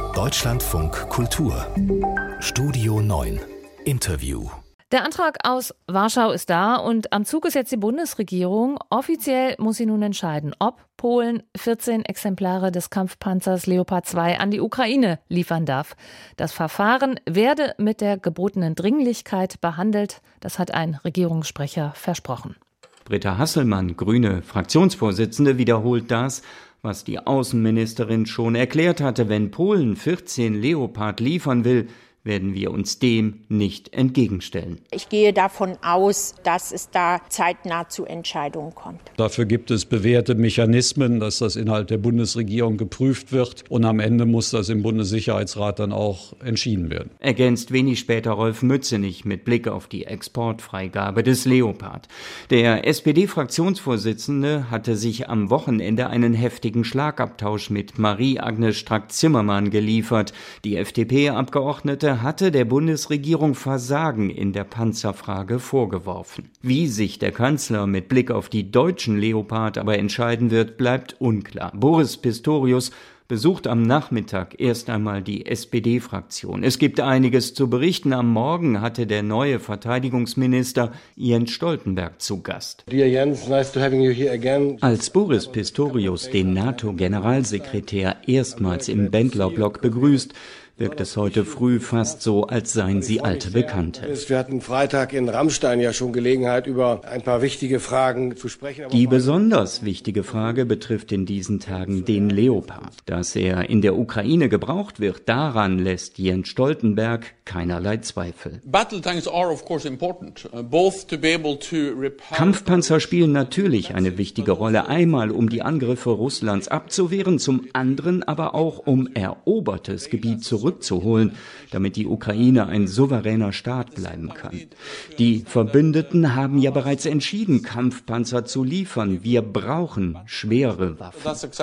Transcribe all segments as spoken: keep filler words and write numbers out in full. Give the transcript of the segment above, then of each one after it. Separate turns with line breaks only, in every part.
Deutschlandfunk Kultur Studio neun Interview.
Der Antrag aus Warschau ist da und am Zug ist jetzt die Bundesregierung. Offiziell muss sie nun entscheiden, ob Polen vierzehn Exemplare des Kampfpanzers Leopard zwei an die Ukraine liefern darf. Das Verfahren werde mit der gebotenen Dringlichkeit behandelt. Das hat ein Regierungssprecher versprochen.
Britta Hasselmann, grüne Fraktionsvorsitzende, wiederholt das, was die Außenministerin schon erklärt hatte. Wenn Polen vierzehn Leopard liefern will, werden wir uns dem nicht entgegenstellen.
Ich gehe davon aus, dass es da zeitnah zu Entscheidungen kommt.
Dafür gibt es bewährte Mechanismen, dass das innerhalb der Bundesregierung geprüft wird. Und am Ende muss das im Bundessicherheitsrat dann auch entschieden werden.
Ergänzt wenig später Rolf Mützenich mit Blick auf die Exportfreigabe des Leopard. Der S P D-Fraktionsvorsitzende hatte sich am Wochenende einen heftigen Schlagabtausch mit Marie-Agnes Strack-Zimmermann geliefert. Die F D P-Abgeordnete hatte der Bundesregierung Versagen in der Panzerfrage vorgeworfen. Wie sich der Kanzler mit Blick auf die deutschen Leopard aber entscheiden wird, bleibt unklar. Boris Pistorius besucht am Nachmittag erst einmal die S P D-Fraktion. Es gibt einiges zu berichten. Am Morgen hatte der neue Verteidigungsminister Jens Stoltenberg zu Gast.
Dear Jens, nice to having you here again.
Als Boris Pistorius den NATO-Generalsekretär erstmals im Bendlerblock begrüßt, wirkt es heute früh fast so, als seien sie alte Bekannte.
Wir hatten Freitag in Rammstein ja schon Gelegenheit, über ein paar wichtige Fragen zu sprechen.
Die besonders wichtige Frage betrifft in diesen Tagen den Leopard. Dass er in der Ukraine gebraucht wird, daran lässt Jens Stoltenberg keinerlei Zweifel. Kampfpanzer spielen natürlich eine wichtige Rolle, einmal um die Angriffe Russlands abzuwehren, zum anderen aber auch um erobertes Gebiet zurückzuholen. zurückzuholen, damit die Ukraine ein souveräner Staat bleiben kann. Die Verbündeten haben ja bereits entschieden, Kampfpanzer zu liefern. Wir brauchen schwere Waffen.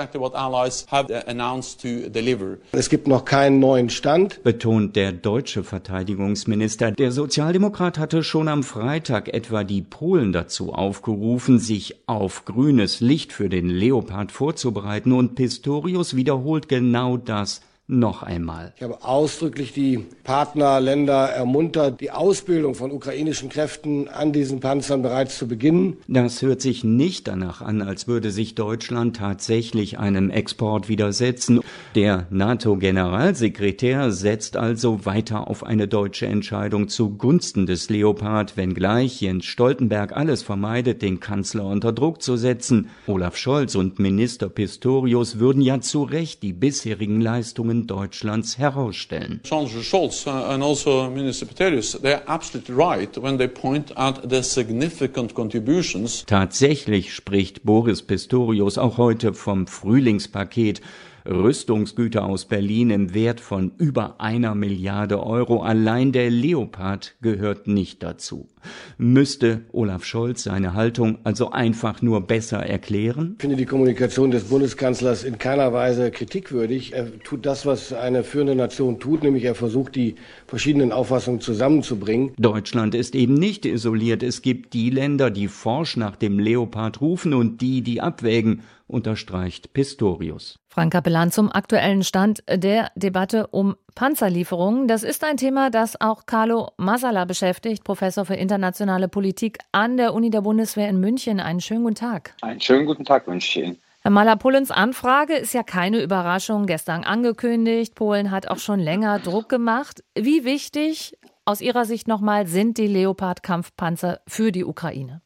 Es gibt noch keinen neuen Stand,
betont der deutsche Verteidigungsminister. Der Sozialdemokrat hatte schon am Freitag etwa die Polen dazu aufgerufen, sich auf grünes Licht für den Leopard vorzubereiten, und Pistorius wiederholt genau das noch einmal.
Ich habe ausdrücklich die Partnerländer ermuntert, die Ausbildung von ukrainischen Kräften an diesen Panzern bereits zu beginnen.
Das hört sich nicht danach an, als würde sich Deutschland tatsächlich einem Export widersetzen. Der NATO-Generalsekretär setzt also weiter auf eine deutsche Entscheidung zugunsten des Leopard, wenngleich Jens Stoltenberg alles vermeidet, den Kanzler unter Druck zu setzen. Olaf Scholz und Minister Pistorius würden ja zu Recht die bisherigen Leistungen Deutschlands herausstellen.
Chancellor Scholz and also Minister Pistorius, they are absolutely right when they point out the significant contributions.
Tatsächlich spricht Boris Pistorius auch heute vom Frühlingspaket. Rüstungsgüter aus Berlin im Wert von über einer Milliarde Euro. Allein der Leopard gehört nicht dazu. Müsste Olaf Scholz seine Haltung also einfach nur besser erklären?
Ich finde die Kommunikation des Bundeskanzlers in keiner Weise kritikwürdig. Er tut das, was eine führende Nation tut, nämlich er versucht, die verschiedenen Auffassungen zusammenzubringen.
Deutschland ist eben nicht isoliert. Es gibt die Länder, die forsch nach dem Leopard rufen, und die, die abwägen, unterstreicht Pistorius.
Frank Capellan zum aktuellen Stand der Debatte um Panzerlieferungen. Das ist ein Thema, das auch Carlo Masala beschäftigt, Professor für internationale Politik an der Uni der Bundeswehr in München. Einen schönen guten Tag.
Einen schönen guten Tag wünsche ich Ihnen.
Herr Mahler, Polens Anfrage ist ja keine Überraschung, gestern angekündigt. Polen hat auch schon länger Druck gemacht. Wie wichtig aus Ihrer Sicht nochmal sind die Leopard-Kampfpanzer für die Ukraine?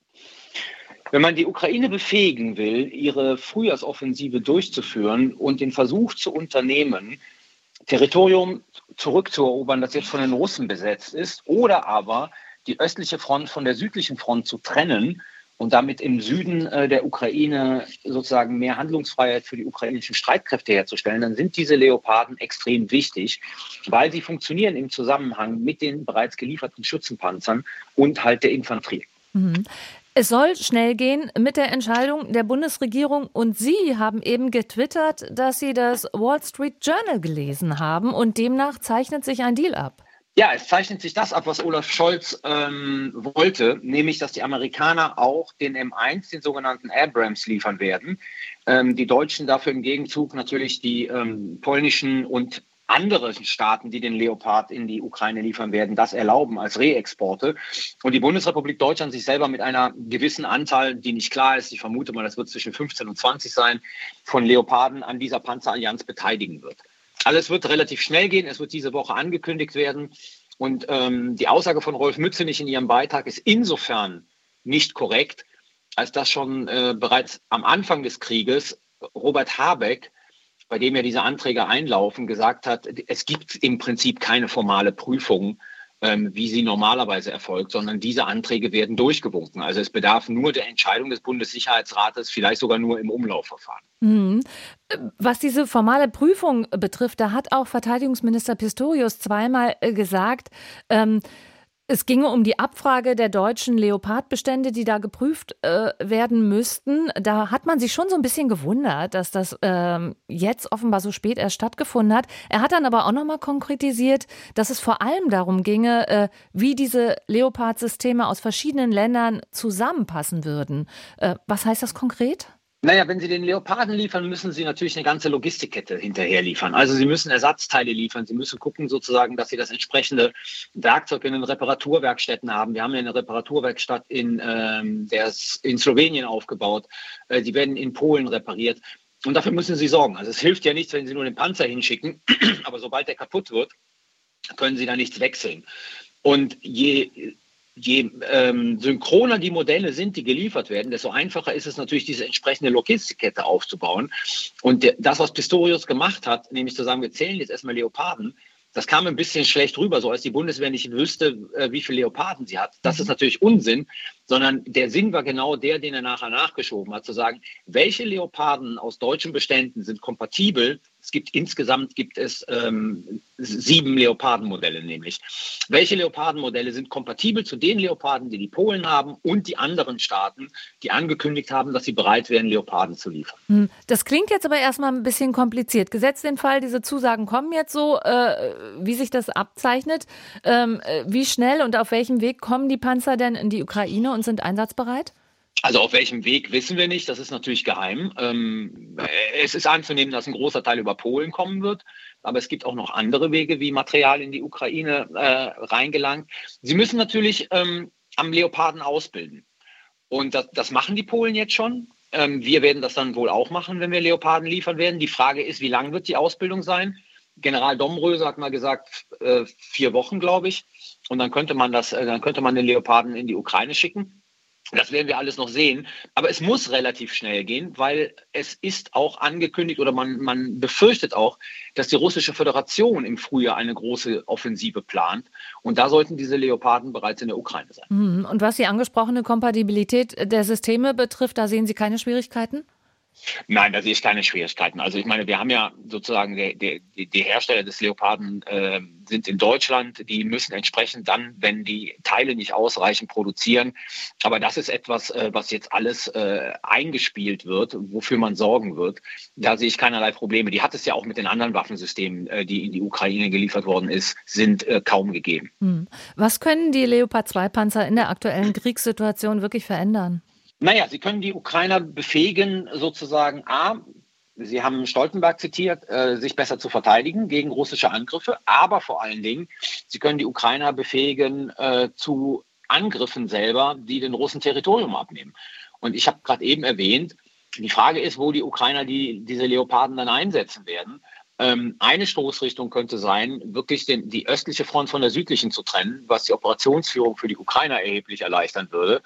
Wenn man die Ukraine befähigen will, ihre Frühjahrsoffensive durchzuführen und den Versuch zu unternehmen, Territorium zurückzuerobern, das jetzt von den Russen besetzt ist, oder aber die östliche Front von der südlichen Front zu trennen und damit im Süden äh, der Ukraine sozusagen mehr Handlungsfreiheit für die ukrainischen Streitkräfte herzustellen, dann sind diese Leoparden extrem wichtig, weil sie funktionieren im Zusammenhang mit den bereits gelieferten Schützenpanzern und halt der Infanterie.
Mhm. Es soll schnell gehen mit der Entscheidung der Bundesregierung, und Sie haben eben getwittert, dass Sie das Wall Street Journal gelesen haben, und demnach zeichnet sich ein Deal ab.
Ja, es zeichnet sich das ab, was Olaf Scholz ähm, wollte, nämlich, dass die Amerikaner auch den M eins, den sogenannten Abrams, liefern werden. Ähm, die Deutschen dafür im Gegenzug natürlich die ähm, polnischen und andere Staaten, die den Leopard in die Ukraine liefern werden, das erlauben als Reexporte. Und die Bundesrepublik Deutschland sich selber mit einer gewissen Anzahl, die nicht klar ist, ich vermute mal, das wird zwischen fünfzehn und zwanzig sein, von Leoparden an dieser Panzerallianz beteiligen wird. Also es wird relativ schnell gehen, es wird diese Woche angekündigt werden. Und ähm, die Aussage von Rolf Mützenich in ihrem Beitrag ist insofern nicht korrekt, als dass schon äh, bereits am Anfang des Krieges Robert Habeck, bei dem ja diese Anträge einlaufen, gesagt hat, es gibt im Prinzip keine formale Prüfung, ähm, wie sie normalerweise erfolgt, sondern diese Anträge werden durchgewunken. Also es bedarf nur der Entscheidung des Bundessicherheitsrates, vielleicht sogar nur im Umlaufverfahren.
Mhm. Was diese formale Prüfung betrifft, da hat auch Verteidigungsminister Pistorius zweimal äh, gesagt, ähm, es ginge um die Abfrage der deutschen Leopardbestände, die da geprüft äh, werden müssten. Da hat man sich schon so ein bisschen gewundert, dass das ähm, jetzt offenbar so spät erst stattgefunden hat. Er hat dann aber auch nochmal konkretisiert, dass es vor allem darum ginge, äh, wie diese Leopard-Systeme aus verschiedenen Ländern zusammenpassen würden. Äh, was heißt das konkret?
Naja, wenn Sie den Leoparden liefern, müssen Sie natürlich eine ganze Logistikkette hinterher liefern. Also Sie müssen Ersatzteile liefern. Sie müssen gucken sozusagen, dass Sie das entsprechende Werkzeug in den Reparaturwerkstätten haben. Wir haben ja eine Reparaturwerkstatt in, ähm, der ist in Slowenien aufgebaut. Äh, die werden in Polen repariert. Und dafür müssen Sie sorgen. Also es hilft ja nichts, wenn Sie nur den Panzer hinschicken. Aber sobald der kaputt wird, können Sie da nichts wechseln. Und je... Je ähm, synchroner die Modelle sind, die geliefert werden, desto einfacher ist es natürlich, diese entsprechende Logistikkette aufzubauen. Und der, das, was Pistorius gemacht hat, nämlich zu sagen, wir zählen jetzt erstmal Leoparden, das kam ein bisschen schlecht rüber, so als die Bundeswehr nicht wüsste, äh, wie viele Leoparden sie hat. Das ist natürlich Unsinn, sondern der Sinn war genau der, den er nachher nachgeschoben hat, zu sagen, welche Leoparden aus deutschen Beständen sind kompatibel. Es gibt insgesamt gibt es ähm, sieben Leopardenmodelle nämlich. Welche Leopardenmodelle sind kompatibel zu den Leoparden, die die Polen haben und die anderen Staaten, die angekündigt haben, dass sie bereit wären, Leoparden zu liefern?
Das klingt jetzt aber erstmal ein bisschen kompliziert. Gesetzt den Fall, diese Zusagen kommen jetzt so, äh, wie sich das abzeichnet. Ähm, wie schnell und auf welchem Weg kommen die Panzer denn in die Ukraine und sind einsatzbereit?
Also auf welchem Weg wissen wir nicht, das ist natürlich geheim. Ähm, es ist anzunehmen, dass ein großer Teil über Polen kommen wird, aber es gibt auch noch andere Wege, wie Material in die Ukraine äh, reingelangt. Sie müssen natürlich ähm, am Leoparden ausbilden und das, das machen die Polen jetzt schon. Ähm, wir werden das dann wohl auch machen, wenn wir Leoparden liefern werden. Die Frage ist, wie lang wird die Ausbildung sein? General Domröse hat mal gesagt, äh, vier Wochen, glaube ich, und dann könnte man das, äh, dann könnte man den Leoparden in die Ukraine schicken. Das werden wir alles noch sehen. Aber es muss relativ schnell gehen, weil es ist auch angekündigt oder man, man befürchtet auch, dass die Russische Föderation im Frühjahr eine große Offensive plant. Und da sollten diese Leoparden bereits in der Ukraine sein.
Und was die angesprochene Kompatibilität der Systeme betrifft, da sehen Sie keine Schwierigkeiten?
Nein, da sehe ich keine Schwierigkeiten. Also ich meine, wir haben ja sozusagen, der, der, die Hersteller des Leoparden äh, sind in Deutschland, die müssen entsprechend dann, wenn die Teile nicht ausreichen, produzieren. Aber das ist etwas, äh, was jetzt alles äh, eingespielt wird, wofür man sorgen wird. Da sehe ich keinerlei Probleme. Die hat es ja auch mit den anderen Waffensystemen, äh, die in die Ukraine geliefert worden ist, sind äh, kaum gegeben.
Hm. Was können die Leopard zwei Panzer in der aktuellen Kriegssituation wirklich verändern?
Naja, sie können die Ukrainer befähigen, sozusagen A, Sie haben Stoltenberg zitiert, äh, sich besser zu verteidigen gegen russische Angriffe, aber vor allen Dingen, sie können die Ukrainer befähigen äh, zu Angriffen selber, die den Russen Territorium abnehmen. Und ich habe gerade eben erwähnt, die Frage ist, wo die Ukrainer die, diese Leoparden dann einsetzen werden. Ähm, eine Stoßrichtung könnte sein, wirklich den, die östliche Front von der südlichen zu trennen, was die Operationsführung für die Ukrainer erheblich erleichtern würde.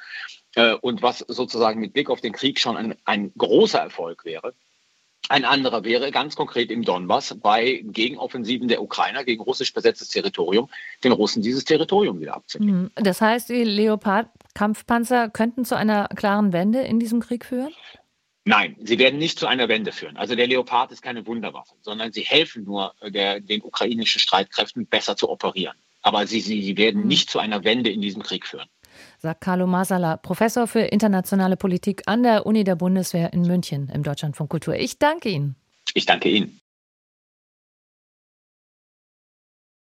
Und was sozusagen mit Blick auf den Krieg schon ein, ein großer Erfolg wäre. Ein anderer wäre ganz konkret im Donbass bei Gegenoffensiven der Ukrainer gegen russisch besetztes Territorium, den Russen dieses Territorium wieder abzunehmen.
Das heißt, die Leopard-Kampfpanzer könnten zu einer klaren Wende in diesem Krieg führen?
Nein, sie werden nicht zu einer Wende führen. Also der Leopard ist keine Wunderwaffe, sondern sie helfen nur der, den ukrainischen Streitkräften besser zu operieren. Aber sie, sie, sie werden nicht zu einer Wende in diesem Krieg führen.
Sagt Carlo Masala, Professor für internationale Politik an der Uni der Bundeswehr in München im Deutschlandfunk Kultur. Ich danke Ihnen.
Ich danke Ihnen.